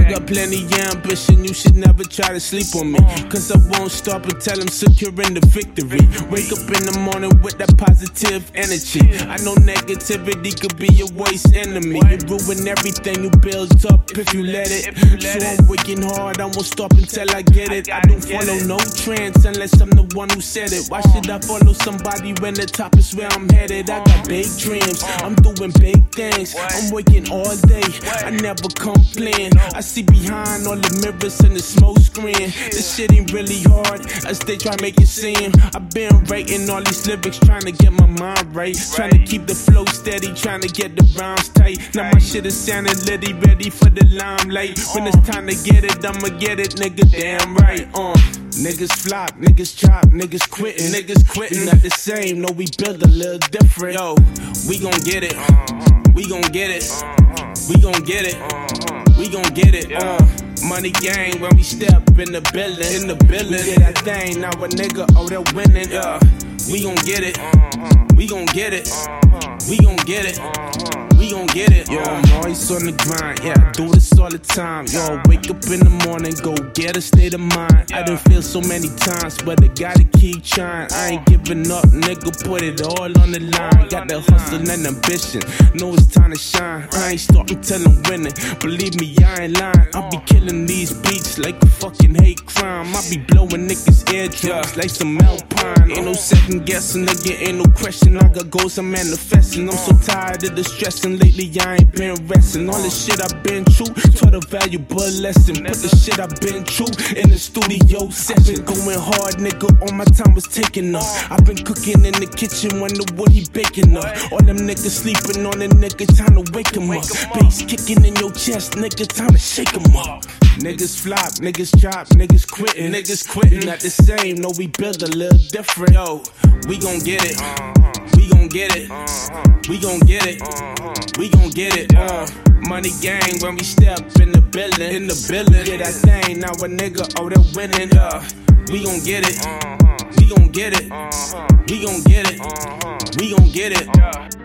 got plenty of ambition, you should never try to sleep on me. Cause I won't stop until I'm securing the victory. Wake up in the morning with that positive energy. I know negativity could be your worst enemy. You ruin everything you build up if you let it. So I'm working hard, I won't stop until I get it. I don't follow no trends unless I'm the one who said it. Why should I follow somebody when the top is where I'm headed? I got big dreams, I'm doing big things. I'm working all day, I never complain. I see behind all the mirrors and the smoke screen. This shit ain't really hard as they try to make it seem. I've been writing all these lyrics, trying to get my mind right, trying to keep the flow steady, trying to get the rhymes tight. Now my shit is sounding litty, ready for the limelight. When it's time to get it, I'ma get it, nigga, damn right. Niggas flop, niggas chop, niggas quitting, not the same, no, we build a little different. Yo, we gon' get it, we gon' get it, we gon' get it, we gon' get it. Money gang when we step in the building, We get that thing, now a nigga, they're winning. We gon' get it, we gon' get it, we gon' get it, we gon' get it. Yo, I'm always on the grind, yeah, I do this all the time. Yo, wake up in the morning, go get a state of mind. I done feel so many times, but I gotta keep trying. I ain't giving up, nigga, put it all on the line. Got the hustle and ambition, know it's time to shine. I ain't starting till I'm winning, believe me, I ain't lying. I'll be killing these beats like a fucking hate crime. I be blowing niggas' eardrums like some Alpine. Ain't no second guessing, nigga, ain't no question. I got goals, I'm manifesting. I'm so tired of the stressing. Lately I ain't been resting. All the shit I've been through, taught a valuable lesson. Put the shit I've been through in the studio session. Going hard, nigga, all my time was taking up. I've been cooking in the kitchen, wonder what he baking up. All them niggas sleeping on the nigga, time to wake him up. Bass kicking in your chest, nigga, time to shake him up. Niggas flop, niggas chop, niggas quitting, not the same, no, we build a little different. Yo, we gon' get it, we gon' get it, we gon' get it, we gon' get it. Money gang when we step in the building, Get that thing, now a nigga, they're winning. We gon' get it, we gon' get it, we gon' get it, we gon' get it.